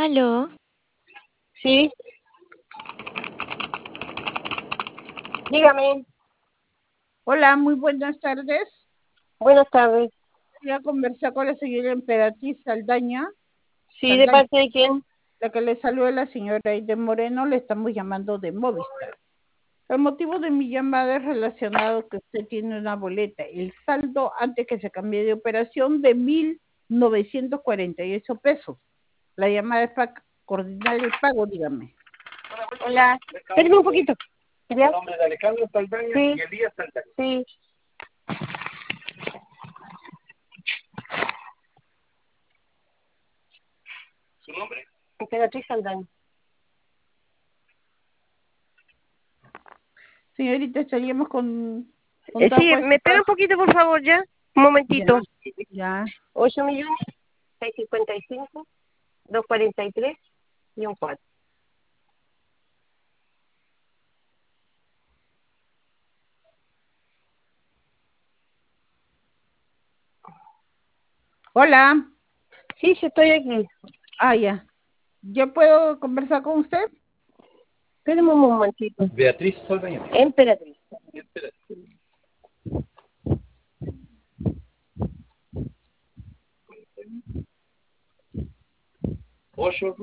Aló, Sí, dígame. Hola, muy buenas tardes. Buenas tardes. Quería conversar con la señora Emperatriz Saldaña. Sí, ¿de parte de quién? La que le saluda la señora Aide Moreno, le estamos llamando de Movistar. El motivo de mi llamada es relacionado que usted tiene una boleta, el saldo antes que se cambie de operación de 1.948 pesos. La llamada es para coordinar el pago, dígame. Hola. Espérame un poquito. ¿Ya? Nombre de Alejandro Saldaña, sí. Y Elías Saldaña. Sí. ¿Su nombre? Emperatriz Saldaña. Señorita, estaríamos con Sí, me espera un poquito, por favor, ¿ya? Un momentito. Ya. 8.655.243 y un 4. Hola. Sí, sí, estoy aquí. Ya. ¿Ya puedo conversar con usted? Espérame un momentito. Beatriz Saldaña. Emperatriz. Ocho.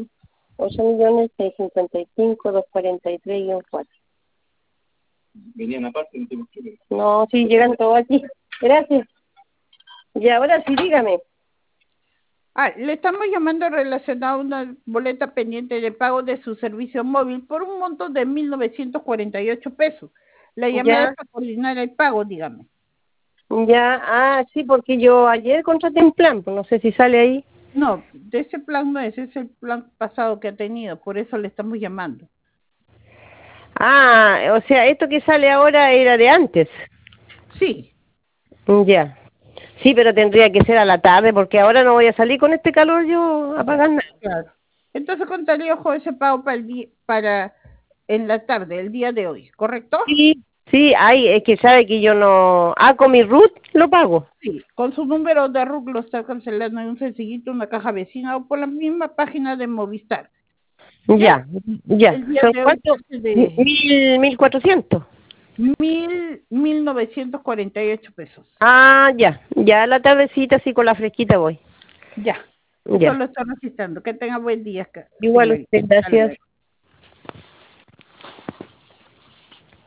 8.655.243 y un 4. Venían aparte, no tengo que ver. No, sí, llegan todos aquí. Gracias. Y ahora sí, dígame. Le estamos llamando relacionado a una boleta pendiente de pago de su servicio móvil por un monto de 1.948 pesos. La llamada Ya, es para coordinar el pago, dígame. ya, sí, porque yo ayer contraté un plan, pues no sé si sale ahí. No, de ese plan no es, es el plan pasado que ha tenido, por eso le estamos llamando. O sea, esto que sale ahora era de antes. Sí, Ya. Sí, pero tendría que ser a la tarde, porque ahora no voy a salir con este calor yo a pagar nada. claro. Entonces contaría ojo ese pago para para en la tarde, el día de hoy, ¿correcto? Sí, sí, es que sabe que yo no... con mi root lo pago. Sí, con su número de RUC lo está cancelando en un sencillito, una caja vecina o por la misma página de Movistar. ¿Ya? Ya, ya. El día ¿Son de hoy cuánto? parte de 1.400. 1.948 pesos. Ya. Ya a la tardecita, sí, con la fresquita voy. Ya, eso Ya. lo estoy registrando. Que tenga buen día, Igual señorita. usted, Hasta luego. gracias.